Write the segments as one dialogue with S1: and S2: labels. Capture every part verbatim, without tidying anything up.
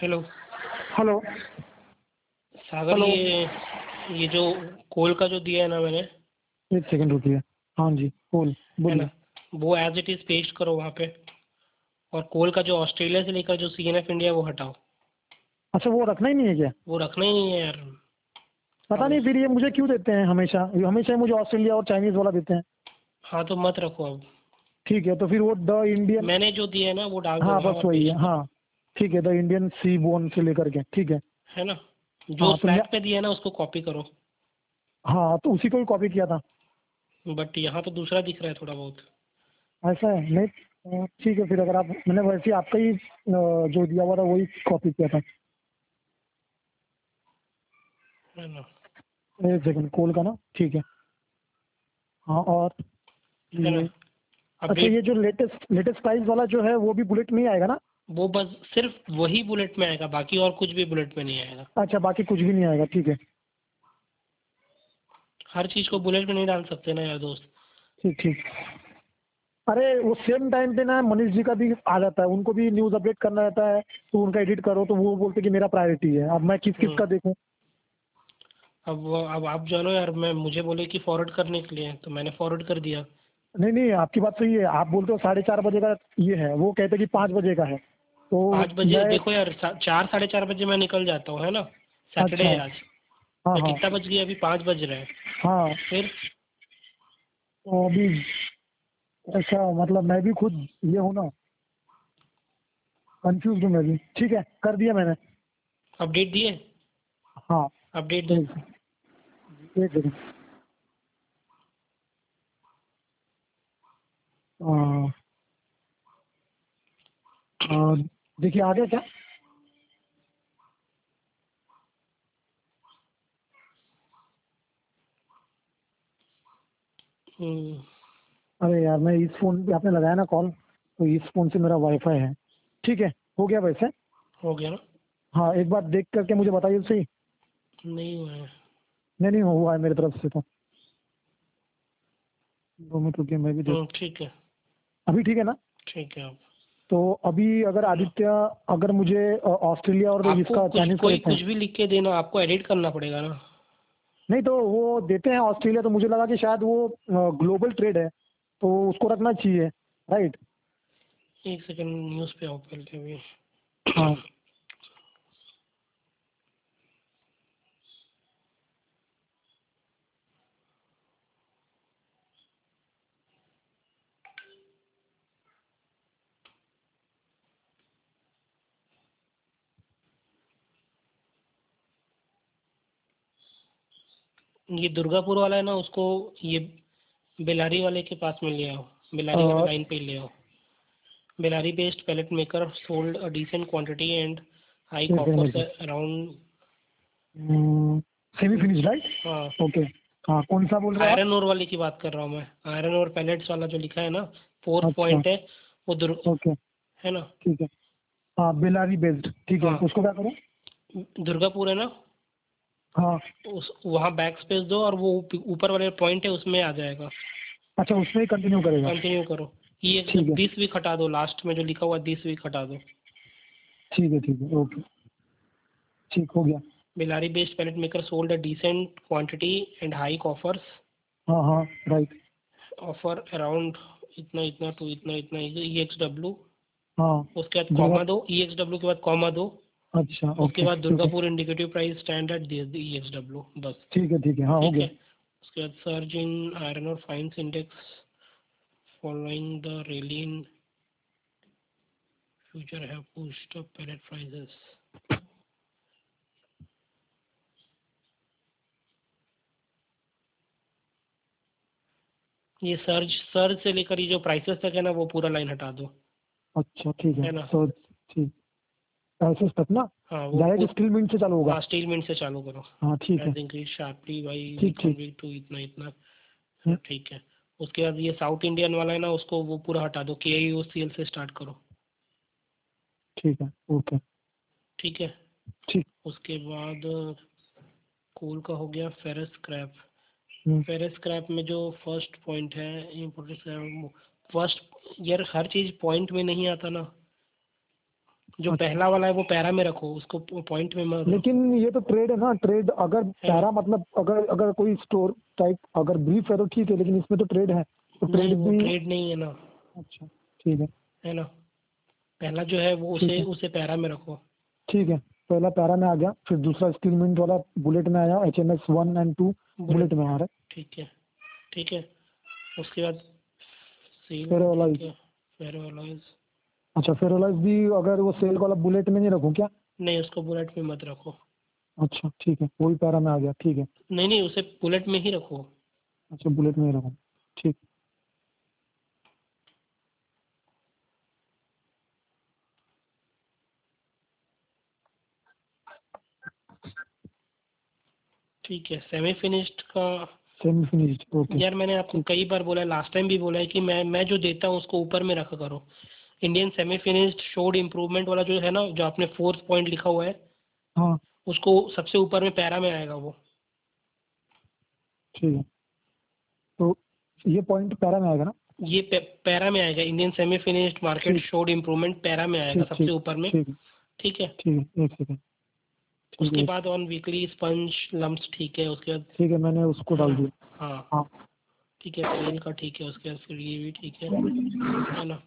S1: Hello
S2: hello
S1: सागर,
S2: hello.
S1: ये ये जो कोल का जो दिया है ना मैंने,
S2: एक सेकंड रुकिए। हाँ जी, बोल
S1: है ना,
S2: बोलिए।
S1: वो एज इट इज पेस्ट करो वहाँ पे। और कोल का जो ऑस्ट्रेलिया से लेकर जो सी एन एफ इंडिया, वो हटाओ।
S2: अच्छा, वो रखना ही नहीं है क्या?
S1: वो रखना ही नहीं है यार।
S2: पता
S1: अब
S2: नहीं फिर ये मुझे क्यों देते हैं हमेशा, हमेशा ही मुझे ऑस्ट्रेलिया और चाइनीज वाला देते हैं।
S1: हाँ, तो मत रखो अब।
S2: ठीक है, तो फिर वो द इंडियन।
S1: मैंने जो दिया है ना वो डाल दो
S2: हाँ
S1: वहाँ
S2: बस
S1: और
S2: वही है,
S1: पेस्ट करो।
S2: हाँ। ठीक है, द इंडियन सी बोन से लेकर के, ठीक है।
S1: है ना, जो
S2: हाँ
S1: उस
S2: तो मैं।
S1: पैक पे दिया है ना उसको कॉपी करो।
S2: हाँ तो उसी को ही कॉपी किया था।
S1: बट यहाँ तो दूसरा दिख रहा है थोड़ा बहुत।
S2: ऐसा है नहीं। अ, ठीक है, फिर अगर आप, मैंने वैसे ही आपका ही अ, जो दिया हुआ था वही कॉपी किया था।
S1: है ना।
S2: एक सेकंड, कोल का ना, ठीक है। हाँ और
S1: है ना,
S2: ये। अच्छा,
S1: अपडेट।
S2: ये जो लेटेस्ट लेटेस्ट प्राइस वाला जो है वो भी बुलेट में ही आएगा ना?
S1: वो बस सिर्फ वही बुलेट में आएगा, बाकी और कुछ भी बुलेट में नहीं आएगा।
S2: अच्छा, बाकी कुछ भी नहीं आएगा, ठीक है।
S1: हर चीज़ को बुलेट में नहीं डाल सकते ना यार दोस्त।
S2: ठीक ठीक। अरे वो सेम टाइम पे ना मनीष जी का भी आ जाता है, उनको भी न्यूज़ अपडेट करना रहता है, तो उनका एडिट करो तो वो बोलते कि मेरा प्रायोरिटी है। अब मैं किस किस
S1: हम्म
S2: का देखूं?
S1: अब वो- अब आप जानो यार, मैं मुझे बोले कि फॉरवर्ड करने के लिए, तो मैंने फॉरवर्ड कर दिया।
S2: नहीं नहीं, आपकी बात सही है। आप बोलते हो साढ़े चार बजे का ये है, वो कहते हैं कि पाँच बजे का है। तो
S1: पाँच बजे
S2: मैं।
S1: देखो यार, सा- चार साढ़े चार बजे मैं निकल जाता हूँ, है ना। सैटरडे
S2: अच्छा।
S1: है आज।
S2: हाँ
S1: मैं
S2: हाँ।
S1: कितना बज गया, अभी पाँच बज रहे हैं।
S2: हाँ
S1: फिर
S2: तो अभी ऐसा मतलब मैं भी खुद ये हूँ ना, कंफ्यूज हूँ मैं भी। ठीक है, कर दिया मैंने।
S1: अपडेट दिए।
S2: हाँ।
S1: अपडेट दो।
S2: एक एक सेकंड। हाँ, हाँ, देखिए आ गया क्या?
S1: हम्म,
S2: अरे यार, मैं इस फ़ोन पे आपने लगाया ना कॉल, तो इस फ़ोन से मेरा वाईफाई है। ठीक है, हो गया वैसे।
S1: हो गया ना।
S2: हाँ, एक बार देख करके मुझे बताइए तो सही।
S1: नहीं हुआ है।
S2: नहीं नहीं, हुआ है मेरी तरफ से तो। दो मिनट रुकिए, मैं भी देख।
S1: हम्म, ठीक है।
S2: अभी ठीक है ना?
S1: ठीक है। अब
S2: तो अभी अगर
S1: है ना,
S2: आदित्य, अगर मुझे अ, ऑस्ट्रेलिया और
S1: आपको
S2: इसका
S1: कुछ
S2: चाइनीज का
S1: कोई
S2: देखते
S1: कुछ
S2: हैं।
S1: भी लिख के देना, आपको एडिट करना पड़ेगा ना।
S2: नहीं तो वो देते हैं ऑस्ट्रेलिया, तो मुझे लगा कि शायद वो ग्लोबल ट्रेड है, तो उसको रखना चाहिए, राइट?
S1: एक सेकंड, न्यूज़ पे आओ पहले अभी।
S2: हाँ।
S1: ये दुर्गापुर वाला है ना, उसको ये बेलारी वाले के पास में ले आओ। बेलारी वाले
S2: अ,
S1: लाइन पे ही ले आओ। Bellary based pellet maker sold a decent quantity and high
S2: एक सेकंड
S1: कॉफर्स
S2: रुकिए।
S1: अराउंड।
S2: Semi finish right?
S1: हाँ,
S2: ओके। हाँ, कौन सा बोल रहे हो आप?
S1: आयरन ओर वाले की बात कर रहा हूँ मैं। आयरन ओर पैलेट्स वाला जो लिखा है ना, फोर्थ
S2: अच्छा।
S1: पॉइंट है। वो दुर्ग
S2: ओके।
S1: है ना।
S2: ठीक है। हाँ, बेलारी बेस्ड, ठीक है,
S1: हाँ,
S2: उसको क्या करूँ?
S1: दुर्गापुर है ना।
S2: हाँ।
S1: उस वहाँ बैक स्पेस दो और वो ऊप- ऊपर वाले पॉइंट है उसमें आ जाएगा।
S2: अच्छा, उसमें ही कंटिन्यू करेगा?
S1: कंटिन्यू करो। ये
S2: ठीक है।
S1: दिस वीक हटा दो, लास्ट में जो लिखा हुआ दिस वीक हटा दो।
S2: ठीक है, ठीक है, ओके। ठीक हो गया।
S1: Bellary based pellet maker sold a decent quantity and high offers.
S2: हाँ हाँ, राइट।
S1: ऑफर अराउंड इतना इतना टू इतना इतना ई एक्स डब्ल्यू।
S2: हाँ।
S1: उसके बाद
S2: दुर्गा।
S1: कॉमा दो, ई एक्स डब्ल्यू के बाद कॉमा दो।
S2: अच्छा,
S1: उसके
S2: ओके,
S1: बाद
S2: ठीक है।
S1: Durgapur indicative price standard E X W, बस।
S2: ठीक है, ठीक है, हाँ हो
S1: ठीक
S2: गया।
S1: है। उसके बाद सर्ज इन आयरन और fines index following the rally in future have pushed up pellet prices। ये सर्ज सर्ज से लेकर ये जो प्राइसेस तक है ना, वो पूरा लाइन हटा दो।
S2: अच्छा, ठीक है,
S1: है ना।
S2: तो ठीक। ऐसे तक ना?
S1: हाँ, वो
S2: डायरेक्ट
S1: पूरा।
S2: स्टील मिल से चालू होगा?
S1: हाँ, स्टील मिनट से चालू करो।
S2: हाँ ठीक है।
S1: हैज इंक्रीज शार्पली बाई
S2: ठीक
S1: वीक ऑन
S2: ठीक।
S1: वीक टू इतना इतना।
S2: हम्म,
S1: हाँ, ठीक है। उसके बाद ये साउथ इंडियन वाला है ना, उसको वो पूरा हटा दो, के आई ओ सी एल से स्टार्ट करो।
S2: ठीक है, ओके।
S1: ठीक है।
S2: ठीक।
S1: उसके बाद कोल का हो गया। Ferrous scrap.
S2: हम्म,
S1: फेरस स्क्रैप में जो फर्स्ट पॉइंट है इम्पोर्टेंट फर्स्ट। यार हर चीज़ पॉइंट में नहीं आता ना। जो
S2: अच्छा।
S1: पहला वाला है वो पैरा में रखो, उसको पॉइंट में मत रखो।
S2: लेकिन ये तो ट्रेड है ना, ट्रेड अगर पैरा मतलब अगर अगर कोई स्टोर टाइप अगर ब्रीफ है तो ठीक है, लेकिन इसमें तो ट्रेड है तो
S1: नहीं
S2: ट्रेड
S1: वो
S2: भी।
S1: ट्रेड नहीं है ना,
S2: अच्छा ठीक है।
S1: है ना। पहला जो है वो
S2: ठीक
S1: उसे
S2: है
S1: उसे पैरा में रखो।
S2: ठीक है, पहला पैरा में आ गया, फिर दूसरा स्टील मिंट वाला बुलेट में आया, H M S one and two bullet में आ रहा है।
S1: ठीक है ठीक है। उसके बाद सेल, ठीक
S2: फेरोलाइज।
S1: है। फेरोलाइज,
S2: अच्छा फेरोलाइज भी अगर वो सेल वाला बुलेट में नहीं रखूँ क्या?
S1: नहीं उसको बुलेट में मत रखो।
S2: अच्छा ठीक है, वही पैरा में आ गया, ठीक है।
S1: नहीं नहीं उसे बुलेट में ही रखो।
S2: अच्छा बुलेट में ही रखूँ, ठीक।
S1: ठीक है, सेमी फिनिश्ड का।
S2: Semi finished, okay.
S1: यार मैंने आपको
S2: ठीक।
S1: कई बार बोला है, लास्ट टाइम भी बोला है कि मैं मैं जो देता हूँ उसको ऊपर में रखा करो। Indian semi finished showed improvement वाला जो है ना, जो आपने फोर्थ पॉइंट लिखा हुआ है,
S2: हाँ
S1: उसको सबसे ऊपर में पैरा में आएगा वो।
S2: ठीक है, तो ये पॉइंट पैरा में आएगा ना?
S1: ये पे, पैरा में आएगा। इंडियन सेमी फिनिश्ड मार्केट
S2: ठीक
S1: शोड इम्प्रूवमेंट पैरा में आएगा
S2: ठीक
S1: सबसे
S2: ठीक
S1: ऊपर में।
S2: ठीक है
S1: ठीक है।
S2: ठीक है, एक सेकेंड। ठीक
S1: उसके
S2: है
S1: बाद ऑन वीकली स्पंज लम्प्स, ठीक है। उसके बाद
S2: ठीक है, मैंने उसको
S1: है
S2: डाल
S1: ना,
S2: दिया।
S1: हाँ
S2: हाँ
S1: ठीक है। सेल का ठीक है। उसके बाद फिर ये भी ठीक है है ना।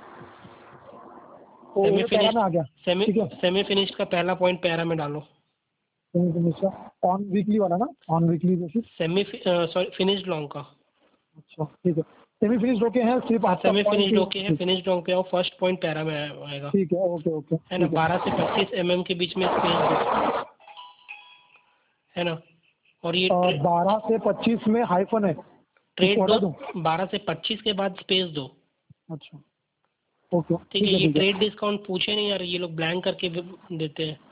S2: तो
S1: सेमी
S2: ये पैरा
S1: फिनिश्ड,
S2: में आ गया।
S1: सेमी
S2: ठीक है,
S1: सेमी फिनिश्ड का पहला पॉइंट पैरा में डालो।
S2: सेमी फिनिश ऑन वीकली वाला ना, on weekly basis.
S1: Semi sorry finished long का।
S2: अच्छा ठीक है, सेमी फिनिश ओके है, सिर्फ
S1: हाँ
S2: आपका
S1: सेमी
S2: पॉइंट
S1: फिनिश्ड
S2: ही।
S1: ओके है।
S2: ठीक।
S1: फिनिश्ड लॉन्ग पे आओ, फर्स्ट पॉइंट पैरा में आए- आएगा।
S2: ठीक है, ओके ओके
S1: है ना,
S2: ठीक है।
S1: बारह से पच्चीस एम एम के बीच में स्पेस दो, है ना। और ये ट्रे,
S2: बारह से पच्चीस में हाइफन है,
S1: ट्रेड
S2: उसको
S1: दो,
S2: हटा दूँ?
S1: बारह से पच्चीस के बाद स्पेस दो।
S2: अच्छा ओके
S1: ठीक
S2: ठीक
S1: है।
S2: है
S1: ये
S2: ठीक है।
S1: ट्रेड डिस्काउंट पूछे नहीं यार, ये लोग ब्लैंक करके भी देते हैं।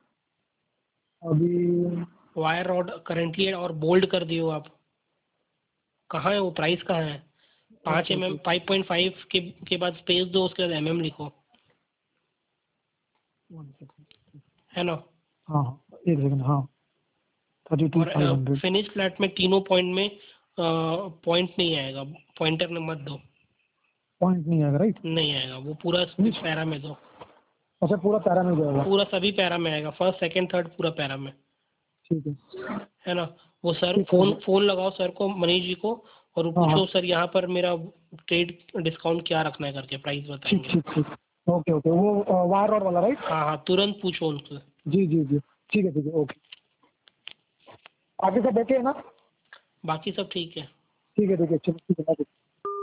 S2: अभी
S1: वायर रॉड करेंटली और बोल्ड कर दियो आप। कहाँ है वो, प्राइस कहाँ है? पाँच
S2: okay
S1: M M
S2: okay,
S1: five point five के के बाद स्पेस दो, उसके बाद एम एम लिखो,
S2: वन सेकेंड।
S1: है ना।
S2: हाँ हाँ, एक सेकेंड, हाँ। थर्टी टू
S1: और
S2: फाइव हंड्रेड
S1: फिनिश फ्लैट में तीनों पॉइंट में पॉइंट नहीं आएगा, पॉइंटर में मत दो।
S2: पॉइंट नहीं आएगा राइट?
S1: नहीं आएगा वो, पूरा
S2: फिनिश।
S1: पैरा में दो।
S2: अच्छा पूरा पैरा में जाएगा।
S1: पूरा सभी पैरा में आएगा, फर्स्ट सेकंड थर्ड पूरा पैरा में,
S2: ठीक है
S1: है ना। वो सर
S2: ठीक हो
S1: फोन
S2: गया।
S1: फोन लगाओ सर को, मनीष जी को, और वो
S2: हाँ हाँ,
S1: पूछो सर यहाँ पर मेरा ट्रेड डिस्काउंट क्या रखना है करके, प्राइस
S2: ठीक
S1: बताएंगे।
S2: ठीक ठीक। ओके ओके, वो वायर रॉड वाला राइट?
S1: हाँ हाँ, तुरंत पूछो उनसे।
S2: जी जी जी, ठीक है ठीक है, ओके। आगे सब ओके है ना?
S1: बाकी सब ठीक है।
S2: ठीक है ठीक है, चलो ठीक है।